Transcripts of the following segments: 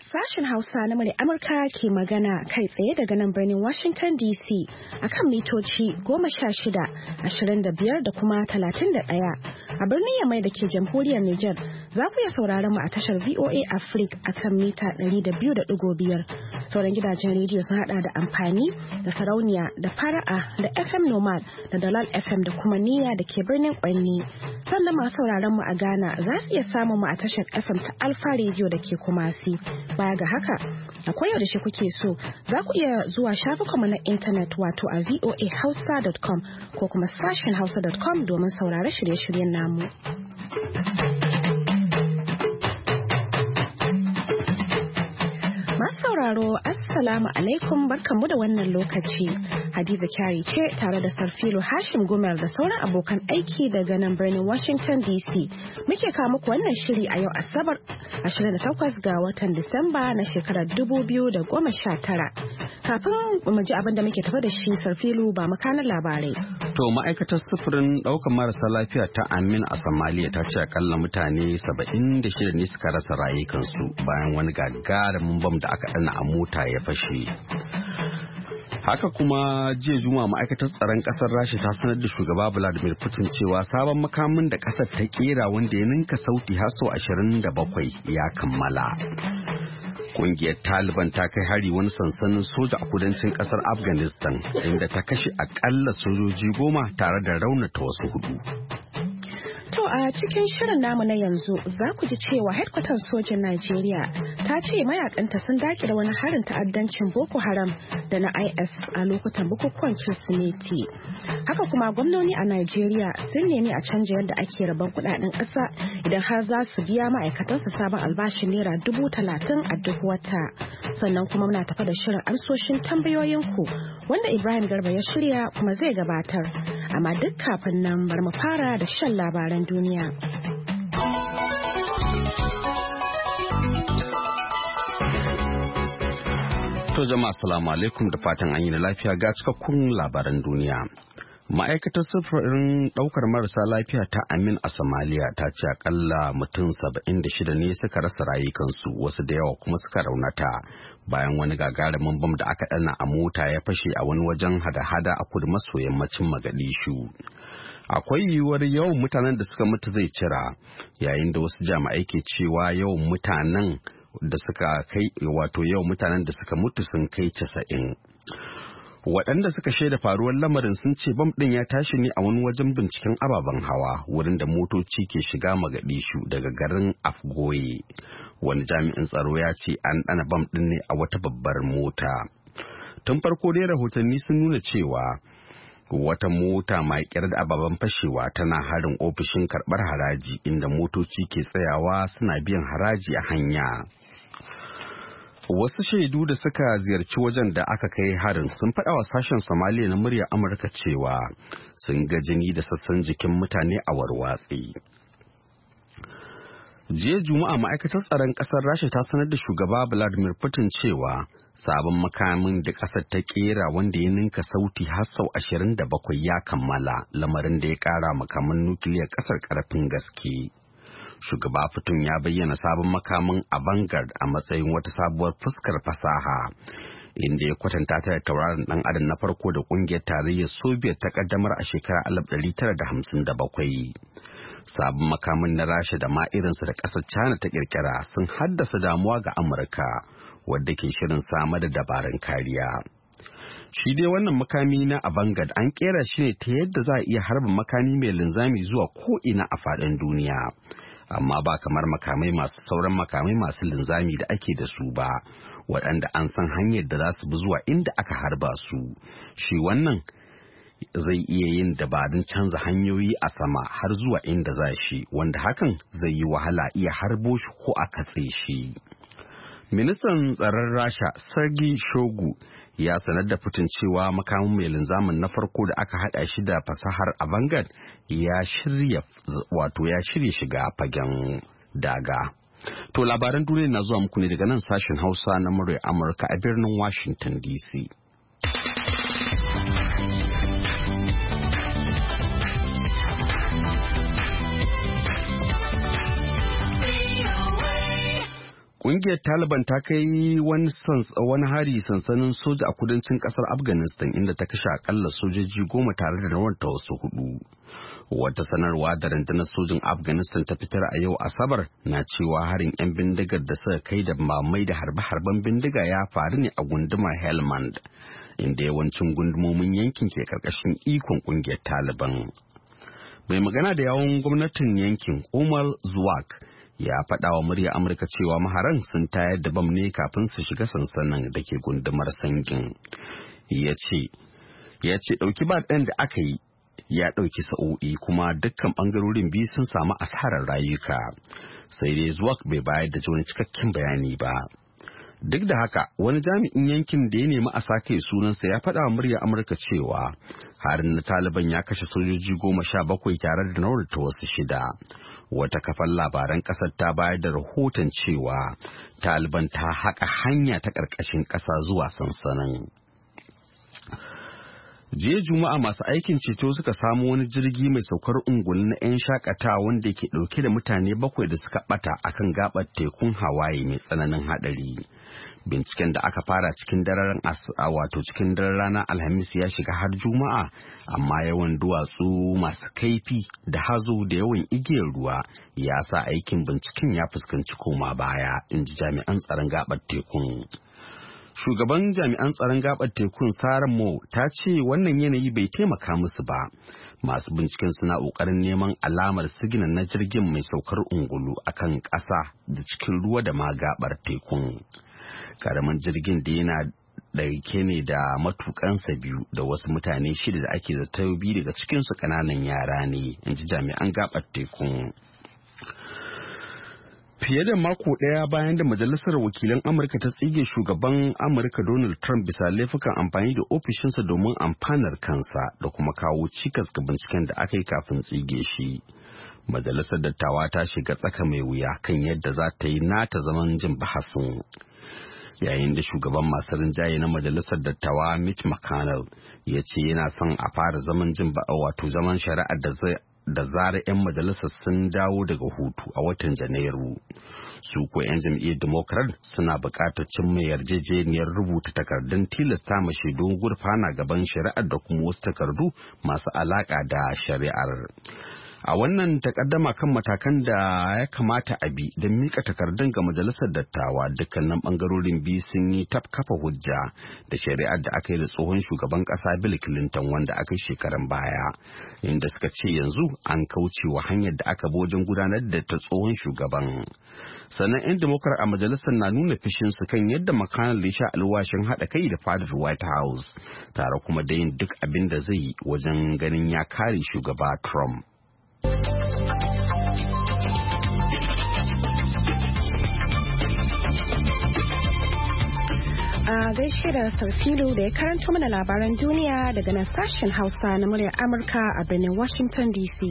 Sashen Hausa na murya Amurka ke magana kai tsaye daga nan birnin Washington DC akan mitoci 16, 25 da kuma 31. A birnin Yamai da ke jamhuriyar Nijar za ku iya sauraron mu a tashar VOA Africa akan mita 200.5. Sauran gidajen rediyo sun hada da amfani da sarauniya da fara'a da FM Nomad da Dalal FM da kuma Niyya da ke birnin Kwanni. Sannan masu sauraron mu a Ghana za su iya samun mu a tashar FM ta Alfa Radio da ke Kumasi. Baya ga haka, a koyaushe kuke so za ku iya zuwa shafukanmu na intanet wato a voahausa.com ko kuma sashen hausa.com domin saurare shirye-shiryen namu. Masu sauraro, Assalamu alaikum, barkanmu da wannan lokaci. Hadiza Kyari ce tare da Sarfilo Hashim Gumel da sauran abokan aiki daga nan birnin Washington DC. Muke kawo muku wannan shiri a yau Asabar 28 ga watan Disamba na shekarar 2019. Kafin mu ji abin da muke tafa da shi, Sarfilo ba makanan labarai. To ma'aikatar sufurin ɗaukar marasa lafiya ta Amin a Somalia ta ce akalla mutane 76 ne suka rasa rayukansu bayan wani gagarumin bam da aka dana a mota ya fashe. Haka kuma jiya Juma'a ma'aikatar tsaron kasar Rasha ta sanar da shugaba Vladimir Putin cewa sabon makamin da kasar ta kera wanda ya ninka sauti har sau 27 ya kammala. Kungiyar Taliban ta kai hari wani sansanin soja a kudancin kasar Afghanistan inda ta kashe akalla sojoji 10 tare da raunata wasu 4. To a cikin shirin namu na yanzu za ku ji cewa headquarter sojin Najeriya ta ce mayakanta sun dakile wani harin ta'addancin Boko Haram da na IS a lokutan bukukuwan Kirsimeti. Haka kuma gwamnoni a Najeriya sun nemi a canja yadda ake rabon kudaden ƙasa idan har za su biya ma'aikatansu sabon albashin naira 30,000 a duk wata. Sannan kuma muna tafa da shirin amsoshin tambayoyinku wanda Ibrahim Garba ya shirya kuma zai gabatar. Amma duk kafin nan bar mu fara da shan labaran duniya. To jama'a assalamu alaikum da fatan an yi da lafiya ga cikakkun labaran duniya. Ma'aikatar sufurin ɗaukar marasa lafiya ta Amin a Somalia ta ce akalla mutum 76 ne suka rasa rayukansu, wasu da yawa kuma suka raunata bayan wani gagarumin bam da aka ɗana a mota ya fashe a wani wajen hada-hada a kudu maso yammacin Mogadishu. Akwai yiwuwar yawan mutanen da suka mutu zai cira, yayin da wasu jami'ai ke cewa yawan mutanen da suka mutu sun kai 90. Waɗanda suka shaida faruwar lamarin sun ce bam ɗin ya tashi ne a wani wajen binciken ababen hawa wurin da motoci ke shiga Mogadishu daga garin Afgoye. Wani jami'in tsaro ya ce an ɗana bam ɗin ne a wata babbar mota. Tun farko dai rahotanni sun nuna cewa wata mota mai ƙyar da ababen fashewa tana harin ofishin karɓar haraji inda motoci ke tsayawa suna biyan haraji a hanya. Wasu shaidu da suka ziyarci wajen da aka kai harin sun faɗa wa sashen Somalia na muryar Amurka cewa sun ga jini da sassan jikin mutane a warwatse. Jiya Juma'a ma'aikatar tsaron ƙasar Rasha ta sanar da shugaba Vladimir Putin cewa sabon makamin da ƙasar ta kera wanda ya ninka sauti har sau 27 ya kammala, lamarin da ya ƙara makaman nukiliyar ƙasar ƙarfin gaske. Shugaba Putin ya bayyana sabon makamin Avangard a matsayin wata sabuwar fuskar fasaha, inda ya kwatanta ta da tauraron dan adam na farko da kungiyar tarayyar Soviet ta kaddamar a shekarar 1957. Sabon makamin na Rasha da ma irinsa da ƙasar China ta kirkira sun haddasa damuwa ga Amurka, wadda ke shirin samar da dabarun kariya. Shi dai wannan makami na Avangard an kera shi ne ta yadda za a iya harba makami mai linzami zuwa ko'ina a faɗin duniya. Amma ba kamar sauran makamai masu linzami da ake da su ba, waɗanda an san hanyar da za su bi zuwa inda aka harba su. Shi wannan zai iya yin dabarun canza hanyoyi a sama har zuwa inda za shi, wanda hakan zai yi wahala iya harbo shi ko a katse shi. Ministan tsaron Rasha Sergei Shoigu ya sanar da Putin cewa makamin mai linzamin na farko da aka hada shi da fasahar Avangard ya shirya shiga fagen daga. To labaran duniya na zuwa muku ne daga nan sashen Hausa na muryar Amurka a birnin Washington DC. Ƙungiyar Taliban ta kai wani hari sansanin soja a kudancin ƙasar Afghanistan inda ta kashe akalla sojoji 10 tare da raunata wasu 4. Wata sanarwa da rundunar sojin Afghanistan ta fitar a yau Asabar na cewa harin 'yan bindigar da suka kai da mamai da harbe-harben bindiga ya faru ne a gundumar Helmand, inda yawancin gundumomin yankin ke karkashin ikon ƙungiyar Taliban. Mai magana da yawun gwamnatin yankin Umar Zuwak ya faɗa wa murya Amurka cewa maharan sun tayar da bam ne kafin su shiga sansanin da ke gundumar Sangin. Ya ce ɗauki ba ɗan da aka yi ya ɗauki sa'o'i kuma dukkan ɓangarorin biyu sun samu asarar rayuka. Sai dai Zuwak bai bayar da wani cikakken bayani ba. Duk da haka wani jami'in yankin da ya nemi a sake sunansa ya faɗa wa murya Amurka cewa harin na Taliban ya kashe sojoji 17 tare da naurata wasu 6. Wata kafar labaran ƙasar ta bayar da rahoton cewa Taliban ta haƙa hanya ta ƙarƙashin ƙasa zuwa sansanin. Jiya Juma'a masu aikin ceto suka samu wani jirgi mai saukar ungulu na 'yan shakatawa wanda ke ɗauke da mutane 7 da suka ɓata akan gaɓar tekun Hawaii mai tsananin haɗari. Binciken da aka fara cikin daren ranar Alhamis ya shiga har Juma'a, amma yawan duwatsu masu kaifi da hazo da yawan igiyar ruwa ya sa aikin binciken ya fuskanci koma baya, in ji jami'an tsaron gaɓar tekun. Shugaban jami'an tsaron gaɓar tekun Sarah Moore ta ce wannan yanayi bai taimaka musu ba. Masu binciken suna ƙoƙarin neman alamar siginan na jirgin mai saukar ungulu akan ƙasa da cikin ruwa da ma gaɓar tekun. Karamin jirgin da yana ɗauke ne da matukansa 2 da wasu mutane 6 da ake zato 2 daga cikinsu ƙananan yara ne, in ji jami'an gaɓar tekun. Fiye da mako ɗaya bayan da Majalisar Wakilan Amurka ta tsige shugaban Amurka Donald Trump bisa laifukan amfani da ofishinsa domin amfanar kansa da kuma kawo cikas ga binciken da aka yi kafin tsige shi. Majalisar Dattawa ta shiga tsaka mai wuya kan yadda za ta yi nata zaman jin bahasin. Yayin da shugaban masu rinjaye na Majalisar Dattawa Mitch McConnell ya ce yana son a fara zaman zaman shari'ar da zarar 'yan majalisar sun dawo daga hutu a watan Janairu. Su ko 'yan jam'iyyar Democrat suna buƙatar cimma yarjejeniyar rubuta takardun tilasta ma shaidun gurfana gaban shari'ar da kuma wasu takardu masu alaƙa da shari'ar. A wannan takaddama kan matakan da ya kamata a bi don mika takardun ga majalisar dattawa, dukkanin bangarorin biyu sun yi kafa hujja da shari'ar da aka yi da tsohon shugaban kasa Bill Clinton wanda aka yi shekaran baya, inda suka ce yanzu an kaucewa hanyar da aka bi wajen gudanar da ta tsohon shugaban. Sannan 'yan Democrat a majalisar na nuna fishinsu kan yadda McConnell ya sha alwashin haɗa kai da fadar White House, tare kuma da yin duk abin da zai yi wajen ganin ya kare shugaba Trump. A gaishe da Sarfilu da ya karanto mana labaran duniya daga nan sashen Hausa na muryar Amurka a birnin Washington DC.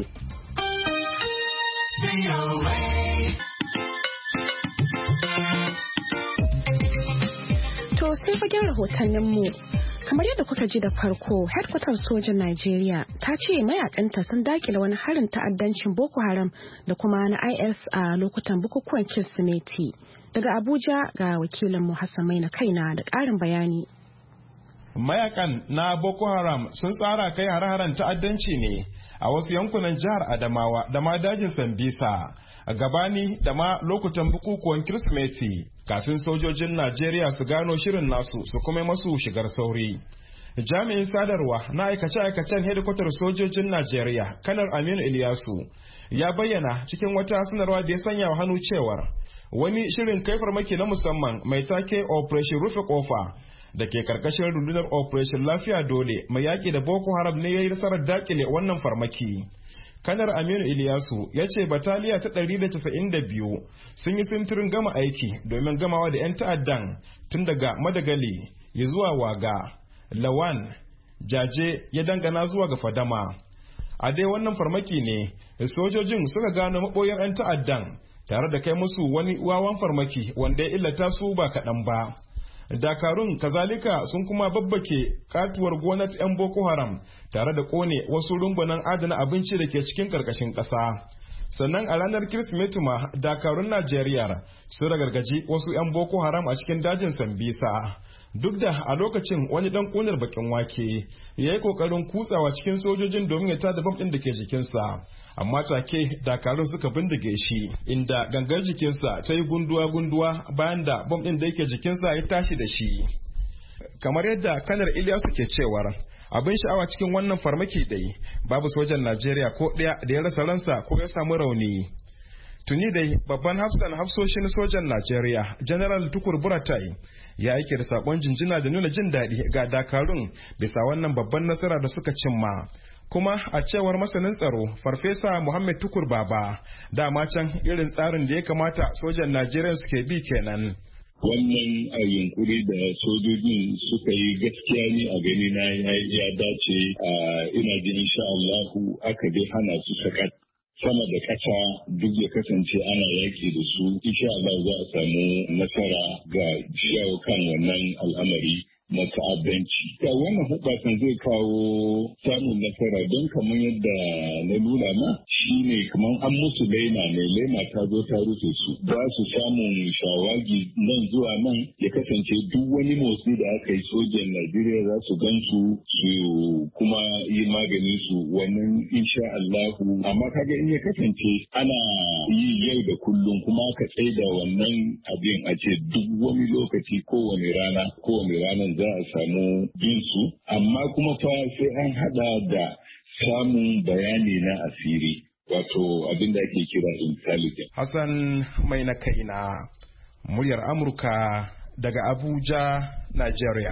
To sai fagen rahotanninmu. Kamar yadda kuka ji da farko, headquarter sojan Najeriya ta ce mayakanta sun dakile wani harin ta'addancin Boko Haram da kuma na IS a lokutan bukukuwan Kirsimeti. Daga Abuja ga wakilinmu Hassan Maina kaina da ƙarin bayani. Mayakan na Boko Haram sun tsara kai hare-haren ta'addanci ne a wasu yankunan jihar Adamawa da ma dajin Sambisa, a gabani da ma lokutan bukukuwan Kirsimeti, kafin sojojin Najeriya su gano shirin nasu su kuma masu shigar sauri. Jami'in sadarwa na aikace-aikacen hedikwatar sojojin Najeriya, Kanar Aminu Iliyasu, ya bayyana cikin wata sanarwa da ya sanya wa hannu cewar wani shirin kai farmaki na musamman mai take Operation Rufe Kofa da ke karkashin rundunar Operation Lafiya Dole mai yaƙi da Boko Haram ne ya yi nasarar dakile wannan farmaki. Kanar Aminu Iliyasu ya ce bataliya ta 192 sun yi sintirin gama aiki domin gamawa da 'yan ta'addan tun daga Madagali ya zuwa Waga, Lawan, Jaje ya dangana zuwa ga Fadama. A dai wannan farmaki ne sojojin suka gano maɓoyar 'yan ta'addan tare da kai musu wani wawan farmaki wanda ya illata su ba kaɗan ba. Dakarun kazalika sun kuma babbake katuwar gonar 'yan Boko Haram tare da kone wasu rumbunan adana abinci da ke cikin karkashin ƙasa. sannan a ranar Kirsimeti ma dakarun Najeriya sun ragargaji wasu 'yan Boko Haram a cikin dajin Sambisa. Duk da a lokacin wani dan kunar bakin wake ya yi kokarin kutsawa cikin sojojin domin ya tada bam ɗin da ke jikinsa, amma take dakarun suka bindige shi inda gangar jikinsa ta yi gunduwa bayan da bam ɗin da yake jikinsa ya tashi da shi. Kamar yadda kanar Ilyasu ke cewar abin sha'awa cikin wannan farmaki dai babu sojan Najeriya ko ɗaya da ya rasa ransa ko ya samu rauni. Tuni dai babban hafsoshin sojan Najeriya General Tukur Buratai ya aike da sakon jinjina da nuna jin daɗi ga dakarun bisa wannan babban nasara da suka cimma. Kuma a cewar masanin tsaro Farfesa Muhammad Tukur Baba, dama can irin tsarin da ya kamata sojan Najeriya suke bi kenan. Wannan yunkuri da sojojin suka yi gaskiya ne a gani na ya dace, ina jin insha Allahu aka dai hana su sakat sama da ƙasa duk ya kasance ana yaki da su, insha Allah za a samu nasara ga shawo kan wannan al'amari na ta'addanci. Ta wannan hubbasan zai kawo samun nasara don kamar yadda na nuna ma shi ne kamar an musu laima ne, laima ta zo ta rufe su. Ba su samun shawagi nan zuwa nan ya kasance duk wani motsi da aka yi sojan Najeriya za su gan su kuma yi maganin su wannan insha Allahu. Amma kaga in ya kasance ana yi yau da kullum kuma aka tsaida wannan abin a ce duk wani lokaci kowane ranar za a samu bin su, amma kuma fa sai an hada da samun bayani na asiri, wato abin da ake kira intelligence. Hassan mai na kaina, muryar Amurka daga Abuja, Nigeria.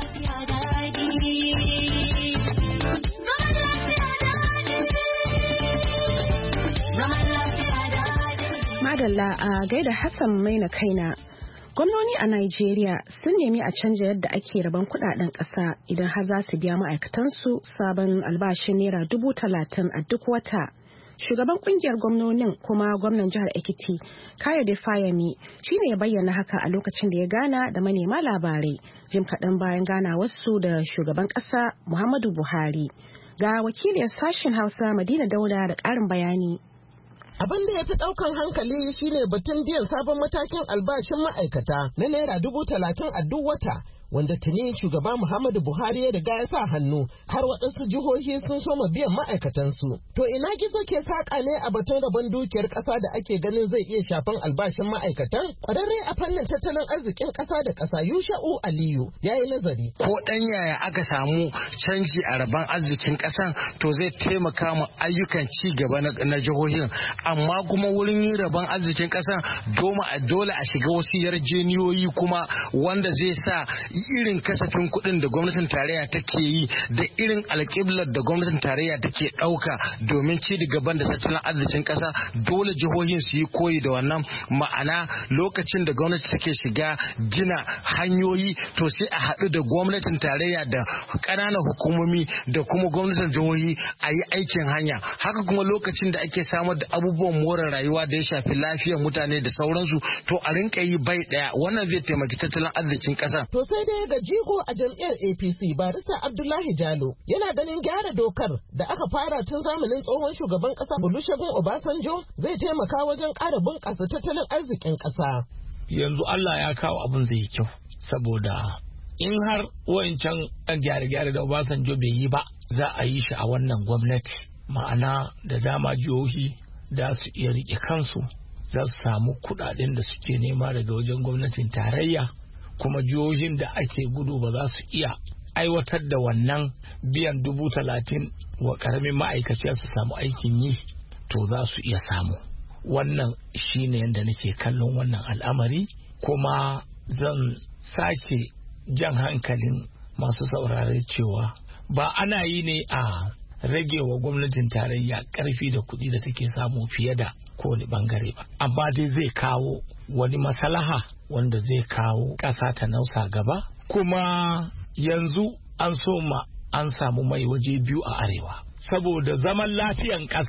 Madalla a gaida Hassan mai na kaina. Gwamnoni a Najeriya sun nemi a canja yadda ake rabon kudaden ƙasa idan har za su biya ma'aikatansu sabon albashin naira 30,000 a duk wata. Shugaban kungiyar gwamnonin kuma gwamnan jihar Ekiti, Kayode Fayemi, shine ya bayyana haka a lokacin da ya gana da manema labarai jim kaɗan bayan gana wasu da shugaban ƙasa Muhammadu Buhari. Ga wakiliyar sashen Hausa Madina Dauda da ƙarin bayani. Abin da ya fi ɗaukan hankali shine batun biyan sabon matakin albashin ma'aikata na naira 30,000 a duk wata, wanda tuni shugaba Muhammadu Buhari ya riga ya sa hannu har waɗansu jihohi sun soma biyan ma'aikatansu. To ina gizo ke saƙa ne a batun rabon dukiyar ƙasa da ake ganin zai iya shafan albashin ma'aikatan? Ƙwararre a fannin tattalin arzikin ƙasa da ƙasa Yusha'u Aliyu ya yi nazari. Ko ɗan yaya aka samu canji a rabon arzikin ƙasan to zai taimaka ma ayyukan ci gaba na jihohin, amma kuma wurin yin rabon arzikin ƙasan dole a shiga wasu yarjeniyoyi kuma wanda zai sa irin kasafin kuɗin da gwamnatin tarayya take yi da irin alƙiblar da gwamnatin tarayya take ɗauka domin ci da gaban da tattalin arzikin ƙasa, dole jihohin su yi koyi da wannan. Ma'ana lokacin da gwamnati take shiga gina hanyoyi to sai a haɗu da gwamnatin tarayya da ƙananan hukumomi da kuma gwamnatin jihohi a yi aikin hanya. Haka kuma lokacin da ake samar da abubuwan more rayuwa da ya shafi lafiyar mutane da sauransu to a rinka yi bai ɗaya, wannan zai taimaki tattalin arzikin ƙasa. To sai dai ga jigo a jam'iyyar APC Barista Abdullahi Jalo yana ganin gyara dokar da aka fara tun zamanin tsohon shugaban kasa Olusegun Obasanjo zai taimaka wajen ƙara bunƙasa tattalin arzikin ƙasa. Yanzu Allah ya kawo abin zai yi kyau, saboda in har wancan gyare-gyare da Obasanjo bai yi ba za a yi shi a wannan gwamnati, ma'ana da dama jihohi da su iya rike kansu, za su samu kuɗaɗen da suke nema daga wajen gwamnatin tarayya, kuma jihohin da ake gudu ba za su iya aiwatar da wannan biyan 30,000 wa karamin ma'aikaci su samu aikin yi, to za su iya samu. Wannan shine yadda nake kallon wannan al'amari, kuma zan sake jan hankalin masu saurare cewa ba ana yi ne a rage wa gwamnatin tarayya karfi da kuɗi da take samu fiye da kowane bangare ba, amma dai zai kawo wani maslaha wanda zai kawo ƙasa ta nausa gaba. Kuma yanzu an samu mai waje biyu a arewa, saboda zaman lafiyan ƙasa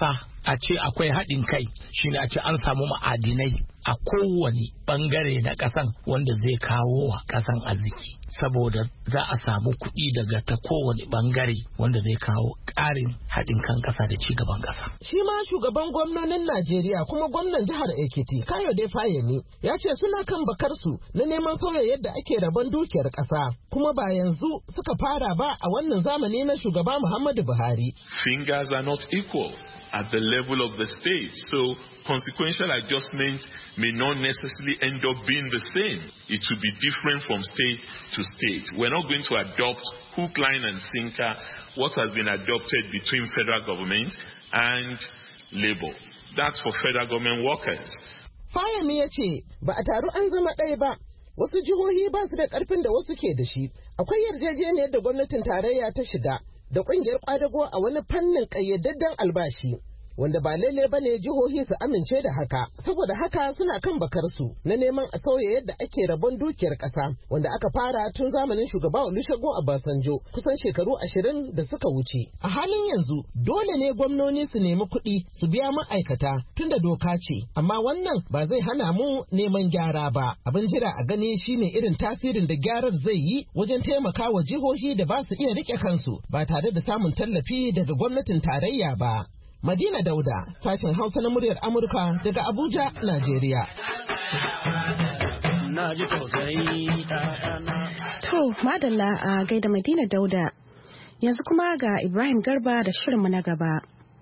a ce akwai haɗin kai shine a ce an samu ma'adinai a kowane bangare na ƙasan wanda zai kawo wa ƙasan arziki, saboda za a samu kuɗi daga ta kowane bangare wanda zai kawo ƙarin haɗin kan ƙasa da ci gaban ƙasa. Shi ma shugaban gwamnonin Najeriya kuma gwamnan jihar Ekiti Kayode Fayemi ya ce suna kan bakarsu na neman sauya yadda ake rabon dukiyar ƙasa, kuma ba yanzu suka fara ba a wannan zamani na shugaba Muhammadu Buhari. Fingers are not equal at the level of the state, so consequential adjustments may not necessarily end up being the same. It will be different from state to state. We're not going to adopt hook, line and sinker what has been adopted between federal government and labor. That's for federal government workers. Fayemi ya ce ba a taru an zama ɗaya ba. Wasu jihohi ba su da ƙarfin da wasu ke da shi. Akwai yarjejeniyar da gwamnatin tarayya ta shiga da ƙungiyar ƙwadago a wani fannin ƙayyadadden albashi, wanda ba lalle ba ne jihohi su amince da haka. Saboda haka suna kan bakarsu na neman a sauya yadda ake rabon dukiyar ƙasa, wanda aka fara tun zamanin shugaba Olusegun Obasanjo kusan shekaru 20 da suka wuce. A halin yanzu dole ne gwamnoni su nemi kuɗi su biya ma'aikata tunda doka ce, amma wannan ba zai hana mu neman gyara ba. Abin jira a gani shine irin tasirin da gyarar zai yi wajen taimaka wa jihohi da ba su iya rike kansu ba tare da samun tallafi daga gwamnatin tarayya ba. Madina Dauda, sashen Hausa na muryar Amurka daga Abuja, Najeriya. To, madalla a gaida Madina Dauda. Yanzu kuma ga Ibrahim Garba da shirinmu na gaba.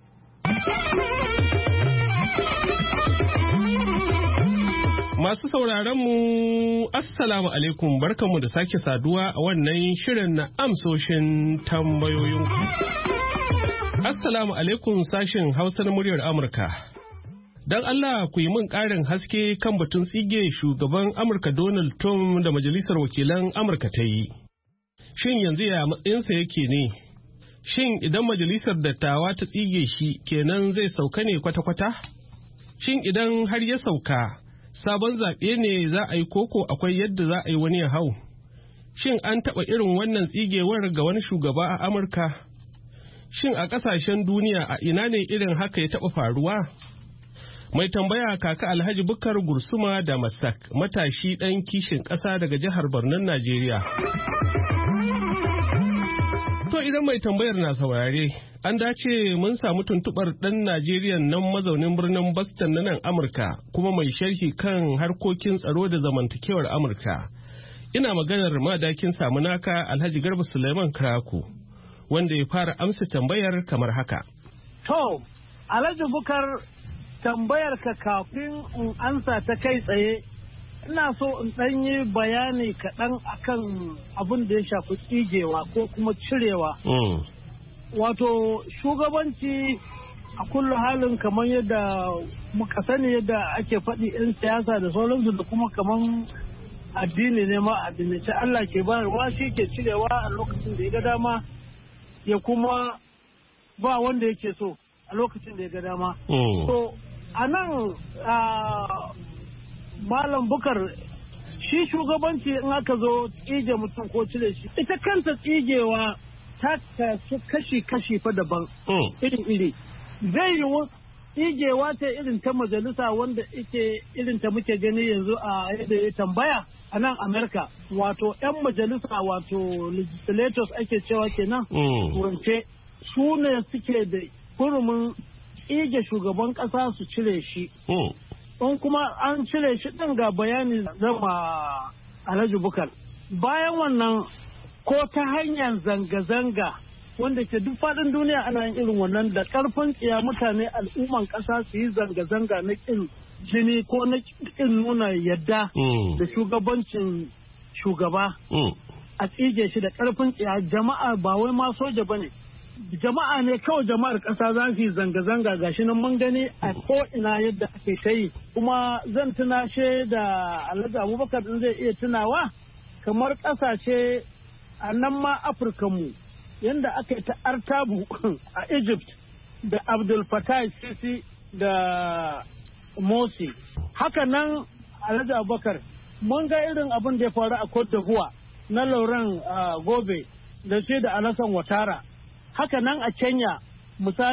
Masu sauraronmu, Assalamu alaikum, barkanmu da sake saduwa a wannan shirin na amsoshin tambayoyinku. Assalamu alaikum sashin Hausa na muryar Amurka. Don Allah ku yi min ƙarin haske kan batun tsige shugaban Amurka Donald Trump da Majalisar Wakilan Amurka ta yi. Shin yanzu ya matsayinsa yake ne? Shin idan Majalisar Dattawa ta tsige shi kenan zai sauka ne kwata-kwata? Shin idan har ya sauka, sabon zaɓe ne za a yi koko akwai yadda za a yi wani ya hau? Shin an taɓa irin wannan tsigewar ga wani shugaba a Amurka? Shin a ƙasashen duniya a ina ne irin haka ya taɓa faruwa? Mai tambaya kaka Alhaji Bukar Gursuma da Masak, matashi ɗan kishin ƙasa daga jihar Barnon, Najeriya. To idan mai tambayar na saurare, an dace mun samu tuntuɓar ɗan Najeriya nan mazaunin birnin Boston na nan Amurka, kuma mai sharhi kan harkokin tsaro da zamantakewar Amurka. Ina maganar madakin Samunaka Alhaji Garba Suleiman Krako, wanda ya fara amsa tambayar kamar haka. To, Alhaji Bukar, tambayar ka kafin in ansa ta kai tsaye, ina so in ɗan yi bayani kaɗan akan abin da ya shafi tsigewa ko kuma cirewa. Wato, shugabanci a kullu halin kamar yadda muka sani yadda ake faɗi 'yan siyasa da sauransu da kuma kamar addini ne ma addinance Allah ke bayarwa, shi ke cirewa a lokacin da ya ga dama, ya kuma ba wanda yake so a lokacin da ya ga dama. So a nan Malam Bukar, shi shugabanci in aka zo tsige mutum ko cire shi, ita kanta tsigewa ta kasu kashi-kashi fa daban iri-iri. Zai yiwu tsigewa ta irin ta majalisa wanda ike irin ta muke gani yanzu a yadda ya tambaya a nan Amerika, wato 'yan majalisa wato legislators ake cewa kenan turance, su ne suke da hurumin tsige shugaban kasa su cire shi. In kuma an cire shi ɗin ga bayani zama Alhaji Bukar. Bayan wannan ko ta hanyar zanga-zanga wanda ke duk faɗin duniya ana yin irin wannan da ƙarfin tsiya mutane al'umman ƙasa su yi zanga-zanga na ƙin jini ko na ƙin nuna yadda da shugabancin shugaba a tsige shi da ƙarfin tsiya. Jama'a ba wai ma soja ba ne, jama'a ne kawai, jama'ar ƙasa za su yi zanga-zanga gashi nan mun gani a ko'ina yadda ake ta yi. Kuma zan tunashe da Alhaji Abubakar din zai iya tunawa kamar ƙasashe a nan ma Afirka mu yadda aka yi ta artabu a Egypt da Abdul Fattah Sisi da Morsi. Haka nan Alhaji Abubakar mun ga irin abin da ya faru a Cote d'Ivoire na Laurent Gobe da shi da Alassane Ouattara. Haka nan a Kenya misali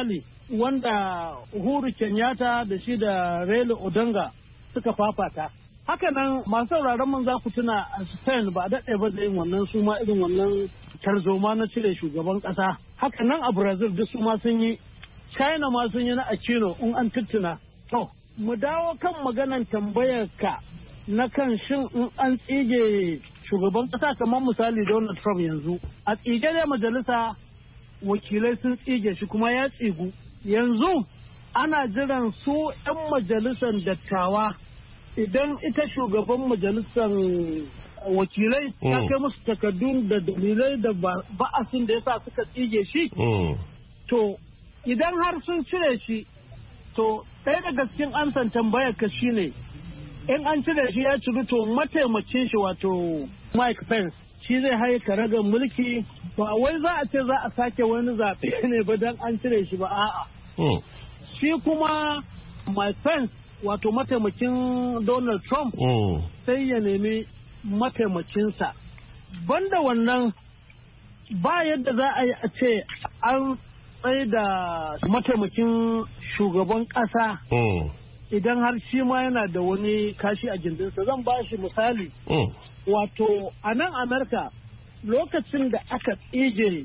wanda Uhuru Kenyatta da shi da Raila Odinga suka fafata. Haka nan masu sauraron mun za ku tuna a Spain ba daɗe ba da yin wannan su ma irin wannan tarzoma na cire shugaban ƙasa. Haka nan a Brazil duk su ma sun yi, China ma sun yi na Aquino in an tuttuna. To, mu dawo kan maganan tambayar ka na kan shin in an tsige shugaban ƙasa kamar misali Donald Trump yanzu. A tsige dai majalisa wakilai sun tsige shi kuma ya tsigu. Yanzu ana jiran su 'yan majalisar dattawa idan ita shugaban majalisar wakilai ta kai musu takardun da dalilai da ba'asin da yasa suka tsige shi. To idan har sun cire shi, to ɗaya daga cikin amsan tambayar ka shine in an cire shi ya ciru to mataimakin shi wato Mike Pence shi zai haye karagar mulki. Ba wai za a ce za a sake wani zaɓe ne ba don an cire shi ba a'a. Shi kuma Mike Pence wato mataimakin Donald Trump sai ya nemi mataimakinsa. Banda wannan ba yadda za a yi a ce an tsaye da mataimakin shugaban ƙasa idan har shi ma yana da wani kashi a gindinsa. Zan ba shi misali. Wato a nan Amerika lokacin da aka tsige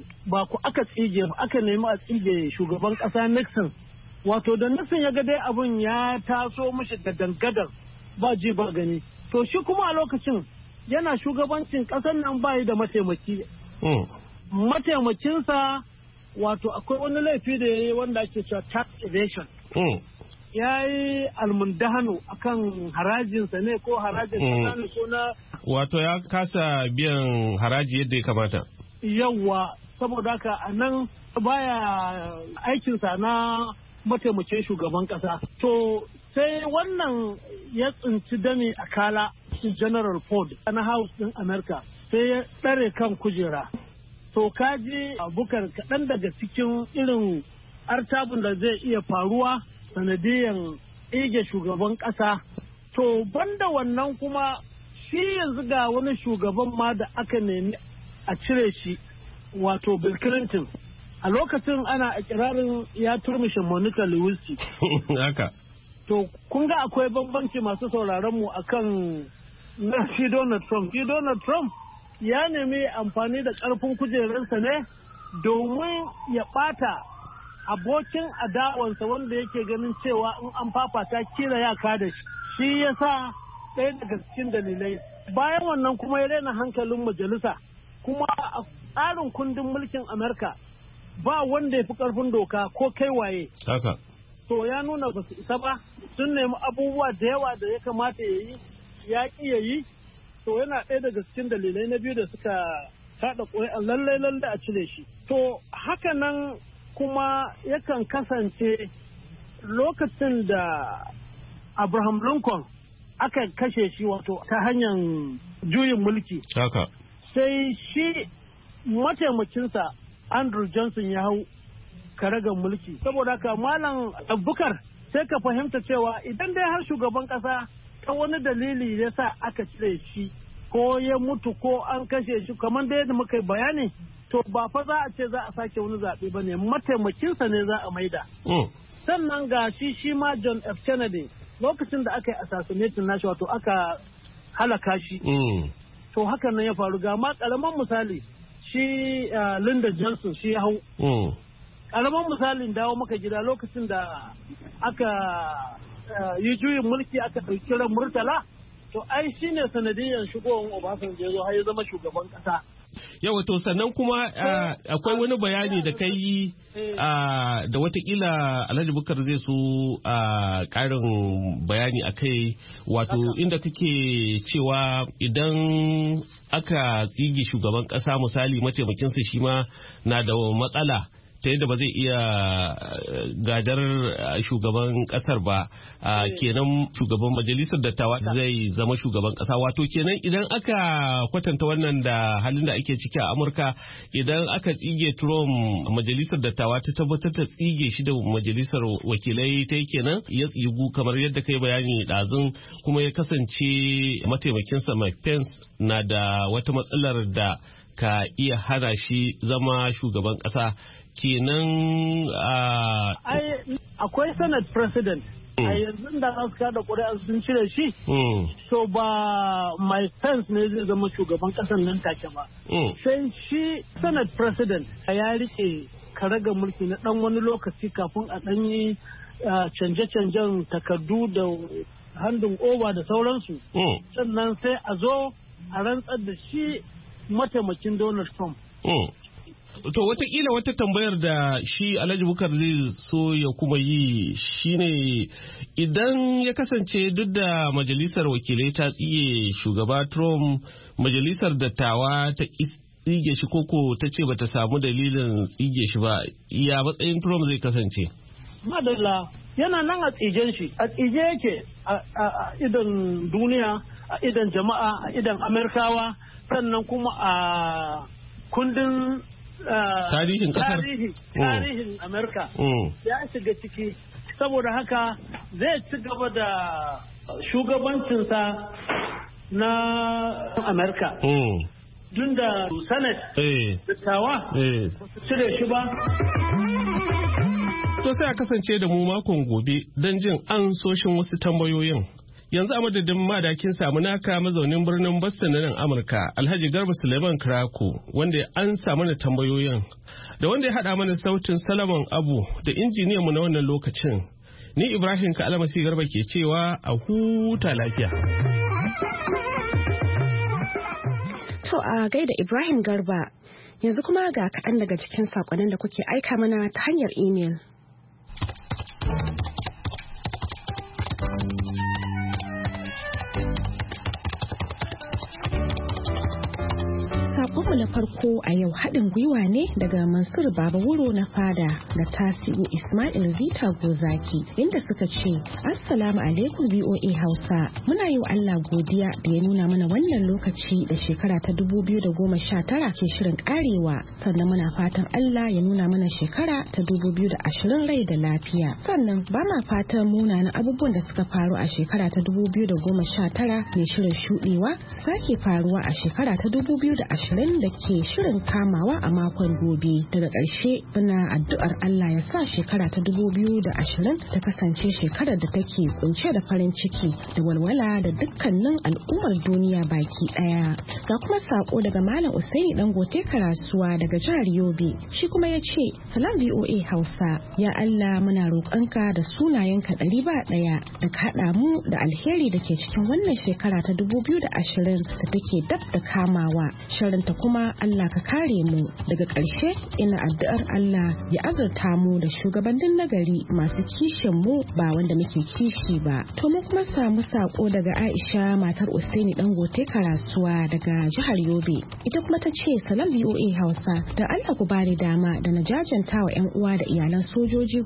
aka nemi a tsige shugaban ƙasa Nixon. Wato da Nixon ya ga dai abin ya taso mishi da dangadar ba ji ba gani. To shi kuma a lokacin yana shugabancin ƙasar nan bayi da mataimaki. Mataimakinsa wato akwai wani laifi da ya yi wanda ake cewa tax evasion. Ya yi almundahano akan harajinsa ne ko harajin ƙasa ne ko na. Wato ya kasa biyan haraji yadda ya kamata. Yawwa saboda haka a nan baya aikinsa na mataimakin shugaban ƙasa. To sai wannan ya tsinci dami a kala General Ford na House ɗin America sai ya ɗare kan kujera. To kaji Bukar kaɗan daga cikin irin artabun da zai iya faruwa sanadiyan ɗige shugaban ƙasa. To banda wannan kuma shi yanzu ga wani shugaban ma da aka nemi a cire shi wato Bill Clinton. A lokacin ana ikirarin ya turmushe Monica Lewinsky. Haka. To kun ga akwai bambanci masu sauraron mu akan na shi Donald Trump. Shi Donald Trump ya nemi amfani da ƙarfin kujerarsa ne domin ya ɓata abokin adawansa wanda yake ganin cewa in an fafata kila ya kada shi. Shi ya sa ɗaya daga cikin dalilai. Bayan wannan kuma ya raina hankalin majalisa. Kuma a tsarin kundin mulkin Amurka ba wanda ya fi ƙarfin doka ko kai waye. Haka. To ya nuna ba su isa ba, sun nemi abubuwa da yawa da ya kamata ya yi, ya ƙi ya yi. To yana ɗaya daga cikin dalilai na biyu da suka kaɗa ƙuri'an lallai a cire shi. To haka nan kuma yakan kasance lokacin da Abraham Lincoln aka kashe shi wato ta hanyar juyin mulki. Haka. Sai shi mataimakinsa Andrew Johnson ya hau karagar mulki. Saboda haka Malam Abubakar sai ka fahimta cewa idan dai har shugaban ƙasa ta wani dalili ya sa aka cire shi ko ya mutu ko an kashe shi kamar da yadda muka yi bayani to ba fa za a ce za a sake wani zaɓe ba ne mataimakinsa ne za a maida. Sannan ga shi ma John F. Kennedy lokacin da aka yi assassination nashi wato aka halaka shi. To hakan nan ya faru ga ma ƙaramin misali shi Lyndon Johnson shi ya hau. Ƙaramin misalin dawo maka gida lokacin da aka yi juyin mulki aka ɗauki ran Murtala to ai shi ne sanadiyyar shigowar Obasanjo ya zo har ya zama shugaban ƙasa. Yawa to sannan kuma akwai wani bayani da kai yi da watakila Alhaji Bukar zai so ƙarin bayani a kai wato inda kake cewa idan aka tsige shugaban ƙasa misali mataimakinsa shi ma na da matsala ta yadda ba zai iya gadar shugaban kasar ba kenan shugaban majalisar dattawa zai zama shugaban kasa wato kenan idan aka kwatanta wannan da halin da ake ciki a Amurka idan aka tsige Trump majalisar dattawa ta tabbatar ta tsige shi da majalisar wakilai ta kenan ya tsigu kamar yadda kai bayani ɗazun kuma ya kasance mataimakinsa Mike Pence na da wata matsalar da ka iya hana shi zama shugaban kasa kenan akwai Senate President. A yanzu da za su kada ƙuri'a sun cire shi, to ba Mike Pence ne zai zama shugaban ƙasar nan take ba. Sai shi Senate President ya rike karagar mulki na ɗan wani lokaci kafin a ɗan yi canje-canjen takardu da handin over da sauransu. Sannan sai a zo a rantsar da shi mataimakin Donald Trump. To watakila wata tambayar da shi Alhaji Bukar zai so ya kuma yi shine idan ya kasance duk da majalisar wakilai ta tsiye shugaba Trump, majalisar dattawa ta tsige shi koko ta ce bata samu dalilin tsige shi ba, ya matsayin Trump zai kasance? Madalla yana nan a tsigen shi, a tsige yake a idan duniya, a idan jama'a, a idan Amerikawa, sannan kuma a kundin tarihin kasar tarihin Amerika ya shiga ciki, saboda haka zai ci gaba da shugabancinsa na Amerika. Tun da Senate dattawa su cire shi ba. To sai a kasance da mu makon gobe don jin an soshin wasu tambayoyin. Yanzu a madadin madakin samu naka mazaunin birnin Boston na nan Amurka, Alhaji Garba Suleiman Krako, wanda an samu na tambayoyin, da wanda ya haɗa mana sautin Salaman Abu da injiniyan mu na wannan lokacin. Ni Ibrahim Ka'almasi Garba ke cewa a huta lafiya. To a gaida Ibrahim Garba, yanzu kuma ga kaɗan daga cikin saƙonin da kuke aika mana ta hanyar imel. Sakonmu na farko a yau haɗin gwiwa ne daga Mansur Baba Wuro na Fada da Tasi'u Ismail Zita Gozaki, inda suka ce Assalamu alaikum VOA Hausa, muna yi wa Allah godiya da ya nuna mana wannan lokaci da shekara ta 2019 ke shirin karewa, sannan muna fatan Allah ya nuna mana shekara ta 2020 rai da lafiya. Sannan ba ma fatan munanan abubuwan da suka faru a shekara ta 2019 mai shirin shuɗewa sake faruwa a shekara ta 2020 da ke shirin kamawa a makon gobe. Daga ƙarshe muna addu'ar Allah ya sa shekara ta 2020 ta kasance shekarar da take kunshe da farin ciki da walwala da dukkanin al'ummar duniya baki ɗaya. Ga kuma sako daga Malam Usaini Dangote Karasuwa daga jihar Yobe. Shi kuma ya ce, Salam VOA Hausa, ya Allah muna roƙonka da sunayenka 101 da ka haɗa mu da alheri da ke cikin wannan shekara ta 2020 da take dab da kamawa. Sharinta kuma Allah ka kare mu. Daga ƙarshe ina addu'ar Allah ya azurta mu da shugabannin nagari masu kishin mu ba wanda muke kishi ba. To mu kuma samu sako daga Aisha matar Usaini Dangote Karasuwa daga jihar Yobe. Ita kuma ta ce Salam VOA Hausa, da Allah ku bani dama da na jajanta wa 'yan uwa da iyalan sojoji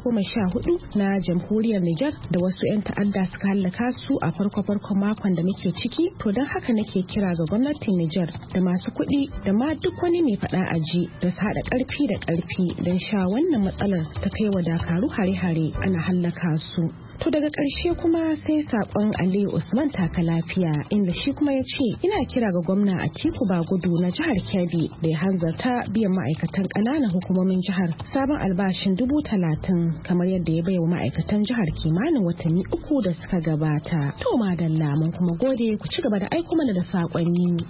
14 na jamhuriyar Nijar da wasu 'yan ta'adda suka hallaka su a farko-farkon makon da muke ciki. To don haka nake kira ga gwamnatin Nijar da masu kuɗi da ma duk wani mai faɗa aji da su haɗa ƙarfi da ƙarfi don sha wannan matsalar ta kai wa dakaru hare-hare ana hallaka su. To daga ƙarshe kuma sai saƙon Aliyu Usman Taka Lafiya, inda shi kuma ya ce ina kira ga gwamna Atiku Bagudu na jihar Kebbi da ya hanzarta biyan ma'aikatan ƙananan hukumomin jihar sabon albashin 30,000 kamar yadda ya baiwa ma'aikatan jihar kimanin watanni 3 da suka gabata. To madalla, mun kuma gode, ku ci gaba da aiko mana da saƙonni.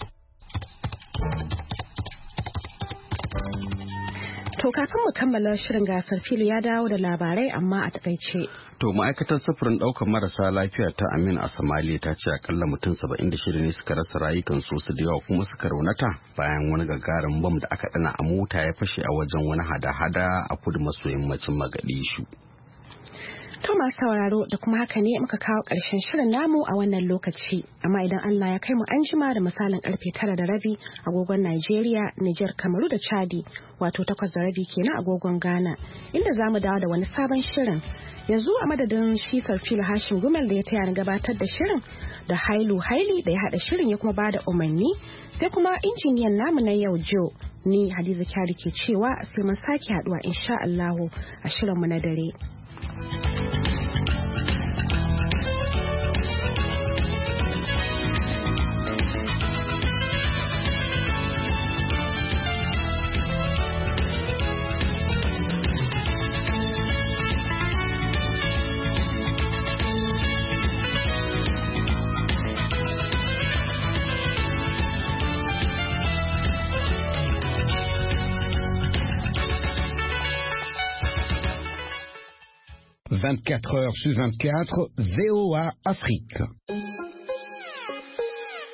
To kafin mu kammala shirin gasar fili ya dawo da labarai amma a takaice. To ma'aikatar sufurin ɗaukar marasa lafiya ta Amin a Somalia ta ce akalla mutum 76 ne suka rasa rayukansu su da yawa kuma suka raunata bayan wani gagarin bam da aka dana a mota ya fashe a wajen wani hada-hada a kudu maso yammacin Mogadishu. To masu sauraro da kuma haka ne muka kawo ƙarshen shirin namu a wannan lokaci, amma idan Allah ya kai mu an jima da misalin karfe 9:30 agogon Najeriya, Nijar, Kamaru da Chadi, wato 8:30 kenan agogon Ghana, inda za mu dawo da wani sabon shirin. Yanzu a madadin shi Sarfila Hashim Gumel da ya taya ni gabatar da shirin, da Hailu Haili da ya haɗa shirin ya kuma bada umarni, sai kuma injiniyan namu na yau Joe, ni Hadiza Kyari ke cewa sai mun sake haɗuwa insha Allahu a shirinmu na dare. 24 heures sur 24, VOA Afrique.